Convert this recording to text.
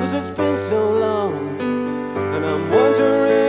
'cause it's been so long, and I'm wondering